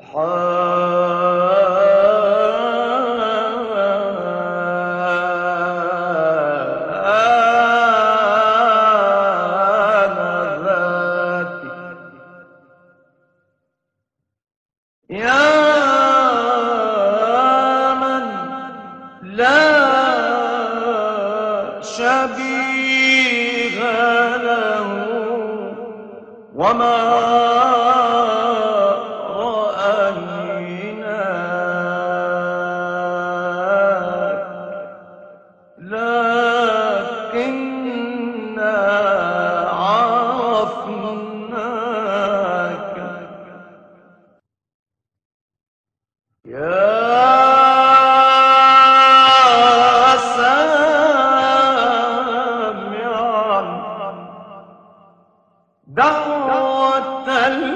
يا من لا شبيه له وما رأيناك لكننا عرفناك يا سامعا دعوة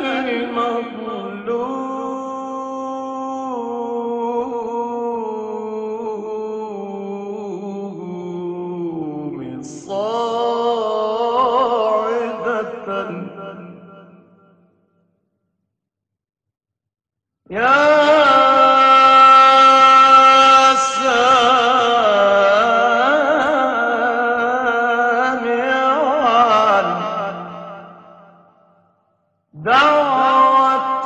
المظلوم صاعدة يا دعوة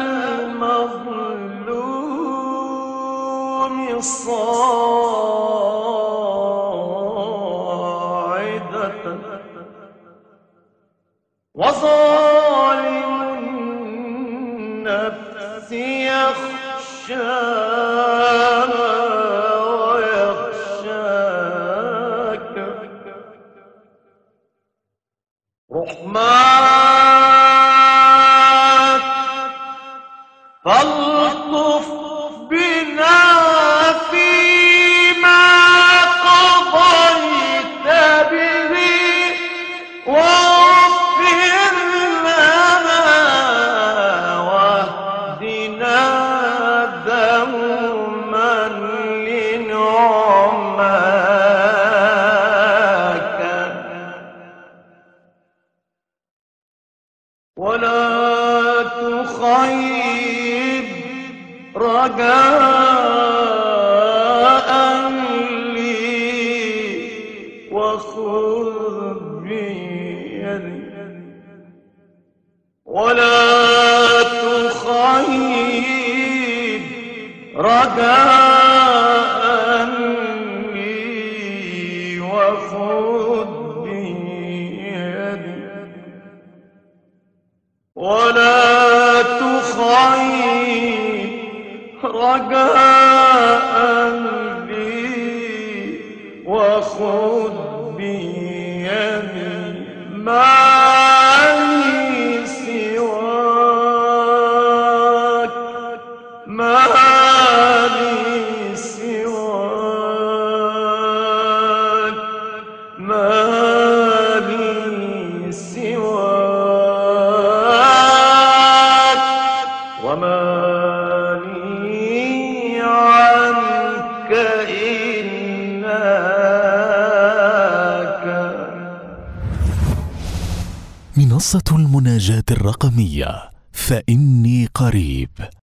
المظلوم صاعدة وظالم النفس يخشانا ويخشاك رحمن فالطف بنا فيما قضيت به واغفر لنا واهدنا دوما لنعماك ولا تخيب رجاء لي وخذ بيدي ولا تخيب رجاء لي وخذ بيدي ولا تخيب رجاء لي وخذ بيدي ما لي سواك ما لي سواك ما لي سواك وما لي عنك إناك. منصة المناجاة الرقمية فإني قريب.